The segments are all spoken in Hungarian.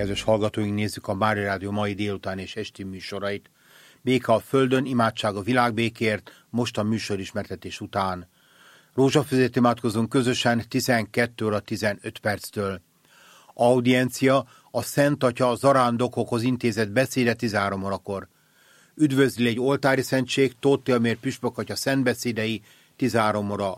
Kedves hallgatóink, nézzük a Mária Rádió mai délután és esti műsorait. Béke a földön, imádság a világbékért, most a műsorismertetés után. Rózsafüzet imádkozunk közösen 12 óra 15 perctől. Audiencia a Szent Atya zarándokokhoz intézett beszéde 13 órakor. Üdvözli egy oltári szentség, Tóth Tilmér püspök atya szentbeszédei 13 óra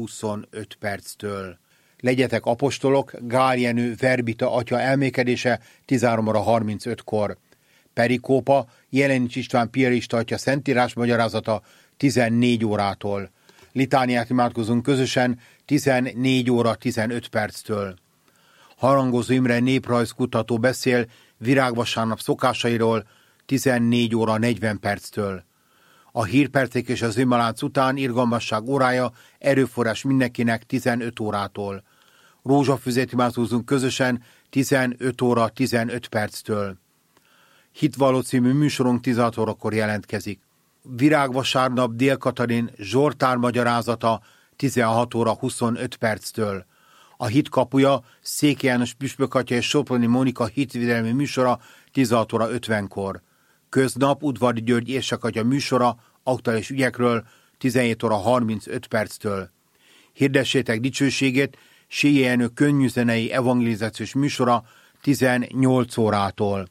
25 perctől. Legyetek apostolok, Gál Jenő Verbita atya elmékedése 13 óra 35-kor. Perikópa, Jelenics István piarista atya szentírás magyarázata 14 órától. Litániát imádkozunk közösen 14 óra 15 perctől. Harangozó Imre néprajzkutató beszél virágvasárnap szokásairól 14 óra 40 perctől. A hírpercek és az imalánc után irgalmasság órája, erőforrás mindenkinek 15 órától. Rózsafüzet imádkozunk közösen 15 óra 15 perctől. Hitvalló című műsorunk 16 órakor jelentkezik. Virágvasárnap Dél Katalin Zsoltár magyarázata 16 óra 25 perctől. A hit kapuja Székely János püspök atya és Soproni Mónika hitvédelmi műsora 16 óra 50-kor. Köznap Udvari György érsek műsora aktuális ügyekről 17 óra 35 perctől. Hirdessétek dicsőségét Séjé Jenő könnyűzenei evangelizációs műsora 18 órától.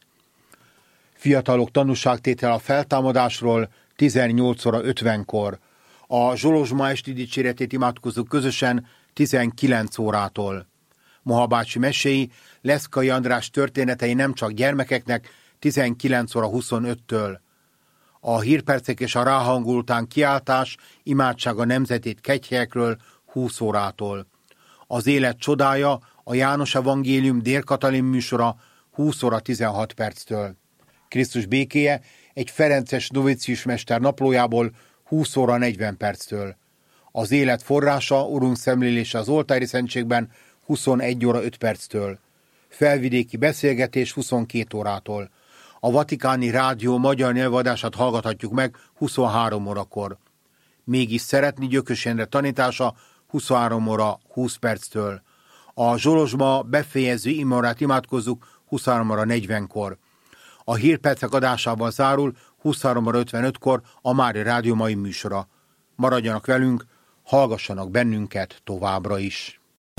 Fiatalok tanúságtétel a feltámadásról 18 óra 50-kor. A Zsolozsma esti dicséretét imádkozunk közösen 19 órától. Moha bácsi meséi, Leszkai András történetei nem csak gyermekeknek 19 óra 25-től. A hírpercek és a ráhangol után kiáltás, imádság a nemzetét kegyhelyekről 20 órától. Az élet csodája, a János evangélium Dél Katalin műsora 20 óra 16 perctől. Krisztus békéje egy ferences noviciusmester naplójából 20 óra 40 perctől. Az élet forrása, Urunk szemlélése az oltári szentségben 21 óra 5 perctől. Felvidéki beszélgetés 22 órától. A Vatikáni Rádió magyar nyelvadását hallgathatjuk meg 23 órakor. Mégis szeretni Gyökös Endre tanítása 23 óra 20 perctől. A Zsolozsma befejező imorát imádkozzuk 23 óra 40-kor. A hírpercek adásával zárul 23 óra 55-kor a Mária Rádió mai műsora. Maradjanak velünk, hallgassanak bennünket továbbra is.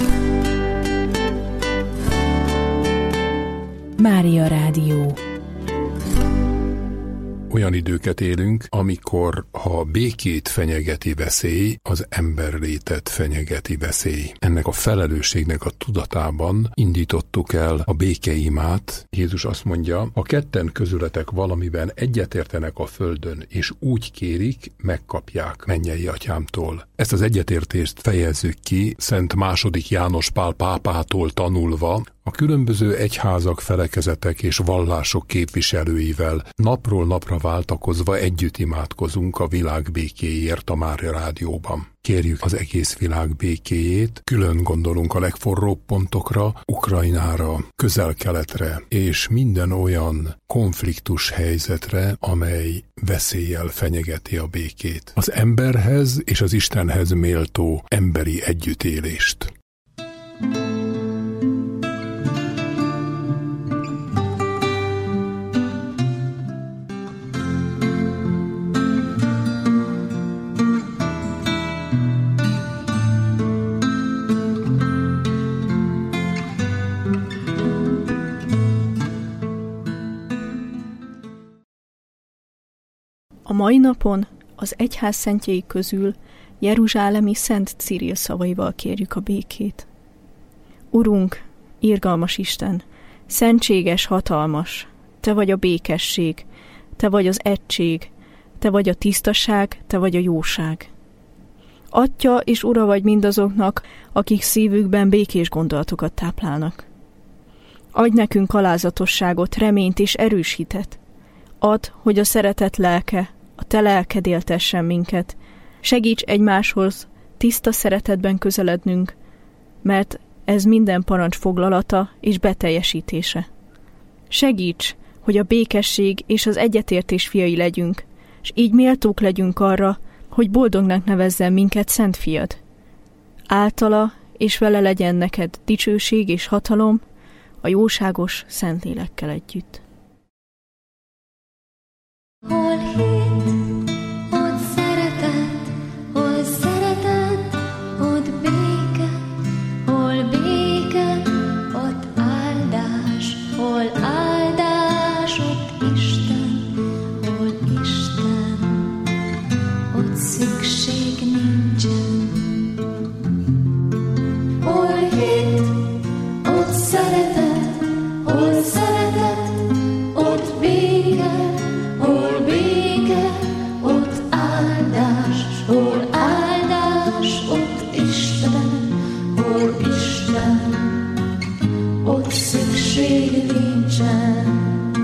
Mária Rádió. Olyan időket élünk, amikor ha a békét fenyegeti veszély, az emberlétet fenyegeti veszély. Ennek a felelősségnek a tudatában indítottuk el a békeimát. Jézus azt mondja, ha ketten közületek valamiben egyetértenek a földön, és úgy kérik, megkapják mennyei atyámtól. Ezt az egyetértést fejezzük ki Szent II. János Pál pápától tanulva, a különböző egyházak, felekezetek és vallások képviselőivel napról napra váltakozva együtt imádkozunk a világ békéért a Mária Rádióban. Kérjük az egész világ békéjét, külön gondolunk a legforróbb pontokra, Ukrajnára, Közel-Keletre és minden olyan konfliktus helyzetre, amely veszéllyel fenyegeti a békét. Az emberhez és az Istenhez méltó emberi együttélést. A mai napon az egyház szentjei közül jeruzsálemi Szent Ciril szavaival kérjük a békét. Urunk, irgalmas Isten, szentséges, hatalmas, Te vagy a békesség, Te vagy az egység, Te vagy a tisztaság, Te vagy a jóság. Atya és Ura vagy mindazoknak, akik szívükben békés gondolatokat táplálnak. Adj nekünk alázatosságot, reményt és erős hitet. Add, hogy a szeretet lelke, a Te lelked éltessen minket. Segíts egymáshoz tiszta szeretetben közelednünk, mert ez minden parancs foglalata és beteljesítése. Segíts, hogy a békesség és az egyetértés fiai legyünk, és így méltók legyünk arra, hogy boldognak nevezzen minket Szent Fiad. Általa és vele legyen neked dicsőség és hatalom, a jóságos Szentlélekkel együtt. Hol hit, ott szeretet, hol szeretet, ott béke, hol béke, ott áldás, hol áldás, ott Isten, hol Isten, ott szükség nincsen. Hol hit, ott szeretet, hol szeretet, ott béke, hol béke, ott áldás, hol áldás, ott Isten, hol Isten, ott szükség nincsen.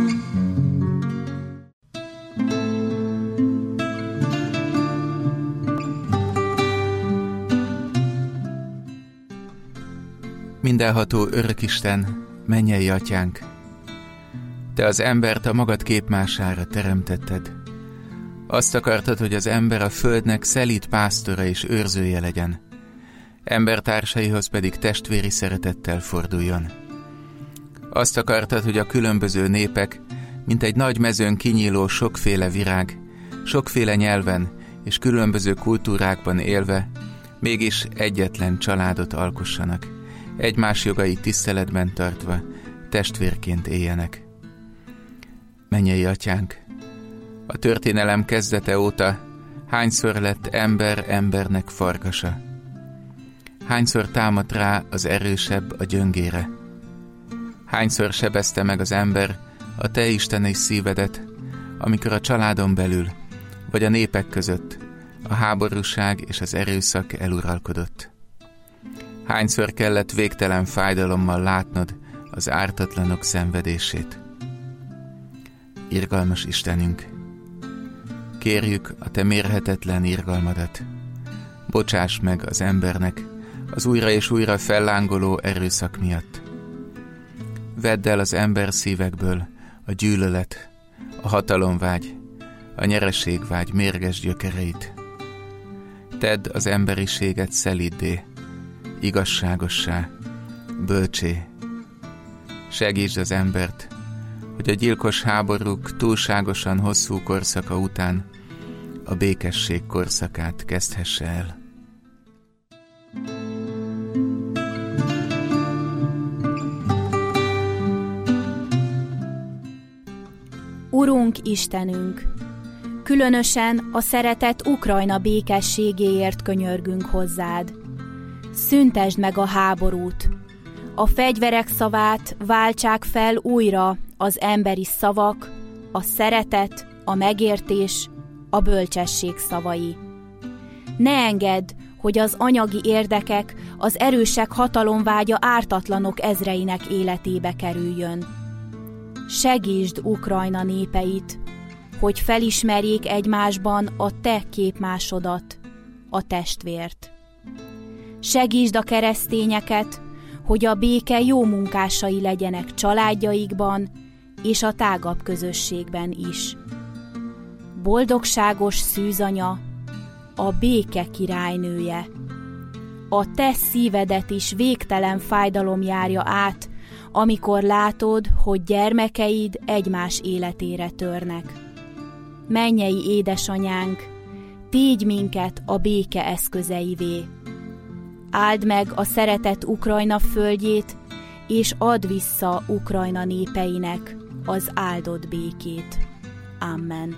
Mindenható Örökisten, mennyei Atyánk, Te az embert a magad képmására teremtetted. Azt akartad, hogy az ember a földnek szelíd pásztora és őrzője legyen, embertársaihoz pedig testvéri szeretettel forduljon. Azt akartad, hogy a különböző népek, mint egy nagy mezőn kinyíló sokféle virág, sokféle nyelven és különböző kultúrákban élve, mégis egyetlen családot alkossanak, egymás jogait tiszteletben tartva, testvérként éljenek. Mennyei Atyánk, a történelem kezdete óta hányszor lett ember embernek farkasa? Hányszor támadt rá az erősebb a gyöngére? Hányszor sebezte meg az ember a te isteni szívedet, amikor a családon belül, vagy a népek között a háborúság és az erőszak eluralkodott? Hányszor kellett végtelen fájdalommal látnod az ártatlanok szenvedését? Irgalmas Istenünk, kérjük a te mérhetetlen irgalmadat. Bocsáss meg az embernek az újra és újra fellángoló erőszak miatt. Vedd el az ember szívekből a gyűlölet, a hatalomvágy, a nyereségvágy mérges gyökereit. Tedd az emberiséget szeliddé, igazságossá, bölcsé. Segítsd az embert, hogy a gyilkos háborúk túlságosan hosszú korszaka után a békesség korszakát kezdhesse el. Urunk Istenünk, különösen a szeretett Ukrajna békességéért könyörgünk hozzád. Szüntesd meg a háborút, a fegyverek szavát váltsák fel újra az emberi szavak, a szeretet, a megértés, a bölcsesség szavai. Ne engedd, hogy az anyagi érdekek, az erősek hatalomvágya ártatlanok ezreinek életébe kerüljön. Segítsd Ukrajna népeit, hogy felismerjék egymásban a te képmásodat, a testvért. Segítsd a keresztényeket, hogy a béke jó munkásai legyenek családjaikban és a tágabb közösségben is. Boldogságos szűzanya, a béke királynője. A te szívedet is végtelen fájdalom járja át, amikor látod, hogy gyermekeid egymás életére törnek. Mennyei édesanyánk, tégy minket a béke eszközeivé. Áld meg a szeretett Ukrajna földjét, és add vissza Ukrajna népeinek az áldott békét. Amen.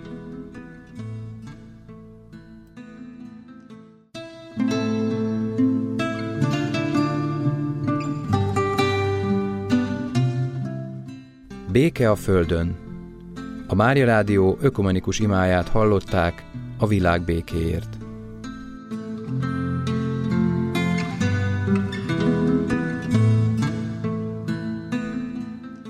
Béke a földön. A Mária Rádió ökumenikus imáját hallották a világ békéért.